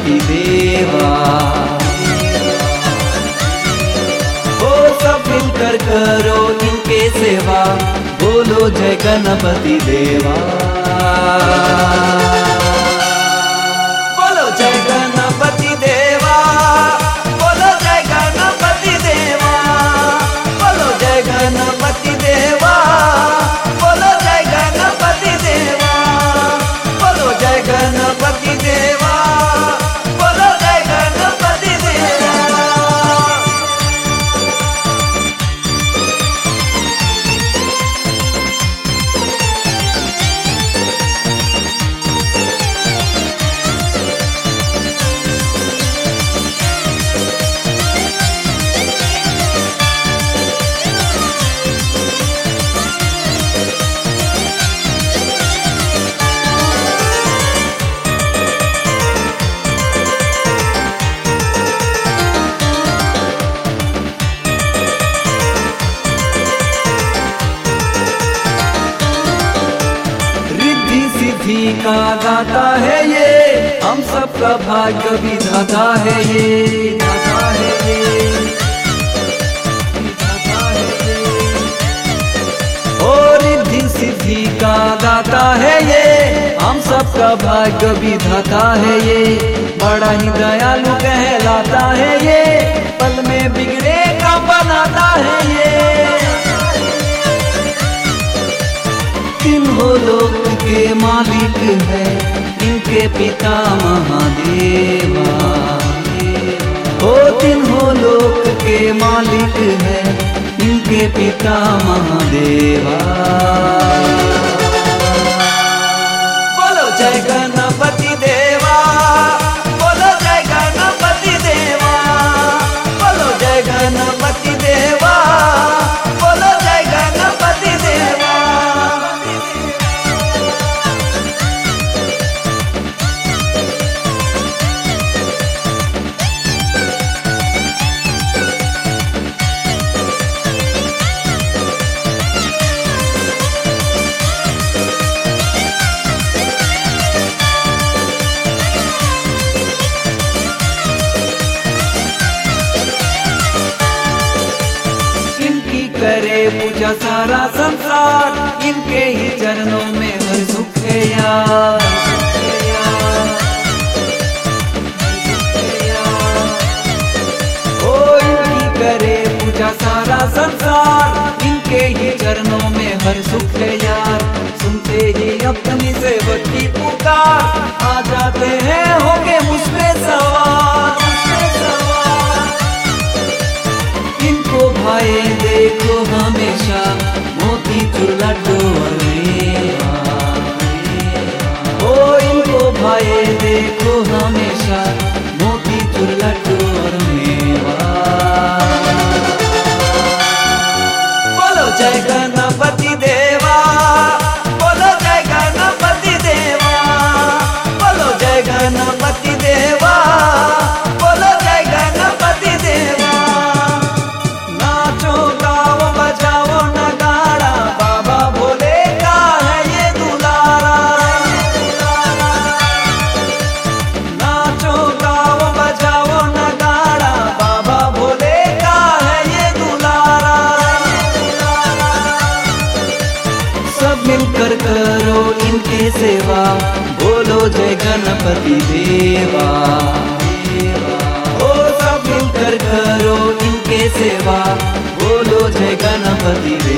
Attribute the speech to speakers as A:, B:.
A: गणपति देवा। ओ सब मिलकर करो इनके सेवा, बोलो जय गणपति देवा। बोलो जय गणपति देवा, बोलो जय गणपति देवा, बोलो जय गणपति देवा, बोलो जय गणपति देवा, बोलो जय गणपति देवा, बोलो जय गणपति देवा। सिद्धि का दाता है ये, हम सबका भाग्य विधाता है ये, दाता है ये, दाता है ये। और रिद्धि सिद्धि का दाता है ये, हम सबका भाग्य विधाता है ये। बड़ा ही दयालु कहलाता है ये, पल में बिगड़े का बनाता है ये। तीनों लोक के मालिक है इनके पिता महादेवा। ओ तीनों लोक के मालिक है इनके पिता महादेवा। बोलो जय गणपति देवा, बोलो जय गणपति देवा, बोलो जय गणपति देवा, बोलो जय गणपति देवा। करे पूजा सारा संसार, इनके ही चरणों में हर सुख है यार। ओ इनकी करे पूजा सारा संसार, इनके ही चरणों में हर सुख है यार। सुनते ही अपनी सेवक की पुकार, आ जाते हैं होके मुझ पे सवार। इनको भाए देखो हमेशा मोती चूर लड्डू और मेवा। ओ इनको भाए देखो हमेशा मोती चूर लड्डू और मेवा। बोलो जय गणपति देवा, बोलो जय गणपति देवा, बोलो जय गणपति देवा, बोलो जय गणपति देवा। नाचो गाओ बजाओ नगाड़ा, बाबा भोले का है ये दुलारा। नाचो गाओ बजाओ नगाड़ा, बाबा भोले का है ये दुलारा। सब मिलकर करो इनके सेवा, बोलो जय गणपति देवा। ओ सब मिलकर करो इनके सेवा, बोलो जय गणपति देवा।